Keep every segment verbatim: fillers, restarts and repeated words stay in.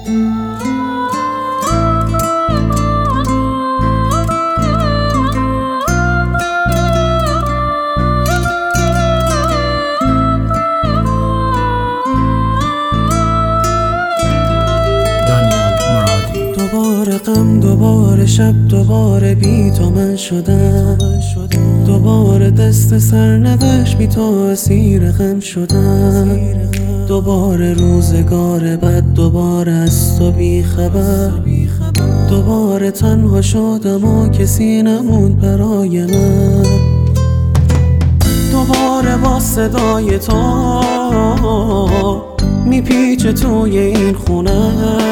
دوباره غم، دوباره شب، دوباره بی تو من شدم. دوباره دست سرنوشت بی تو اسیر غم شدم. دوباره روزگار بد، دوباره از تو بی خبر. دوباره تنها شدم و کسی نموند برای من. دوباره با صدای تو میپیچه توی این خونه.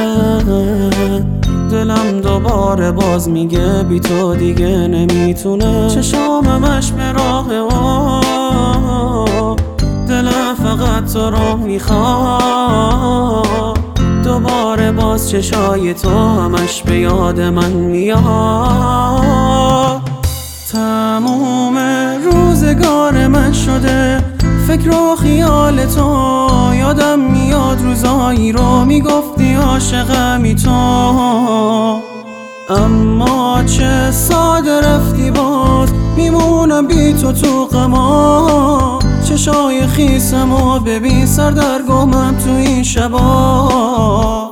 دلم دوباره باز میگه بی تو دیگه نمیتونه. چشاممش به راه و دلم فقط تو رو میخواد. دوباره باز چشای تو همش به یاد من میاد. تموم روزگار من شده فکر و خیال تو. یادم میاد روزایی رو میگفتی عاشقمی تو، اما چه ساده رفتی باز. میمونم بی تو تو غما. چشای خیسم و ببین سردرگمم تو این شبا.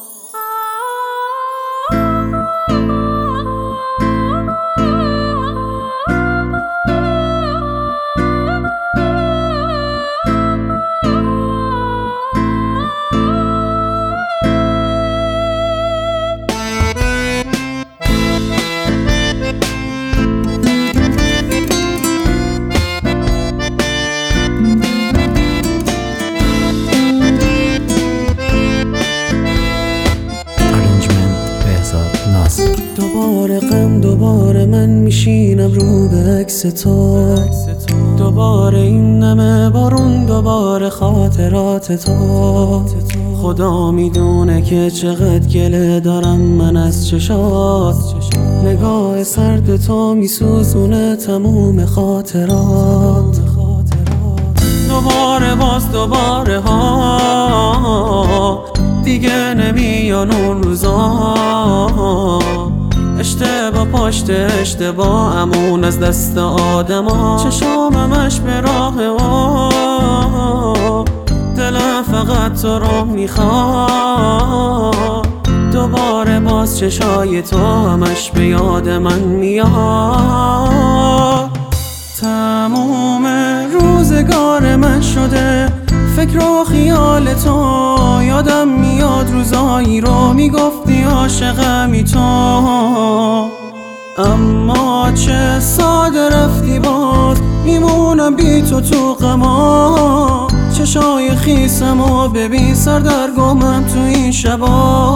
دوباره غم، دوباره من میشینم رو به عکس تو. دوباره این نمه بارون، دوباره خاطرات تو. خدا میدونه که چقدر گله دارم من از چشات. نگاه سرد تو میسوزونه تموم خاطرات. دوباره باز دوباره ها دیگه نمیان اون روزا. اشتباه پشت اشتباه امون از دست آدم ها. چشاممش به راه و دلم فقط تو رو میخواد. دوباره باز چشای تو همش به یاد من میاد. تموم روزگار من شده فکر و خیال تو. یادم میاد روزایی رو میگفتی عاشقمی تو، اما چه ساده رفتی باز. میمونم بی تو تو غما. چشای خیسم و ببین سردرگمم تو این شبا.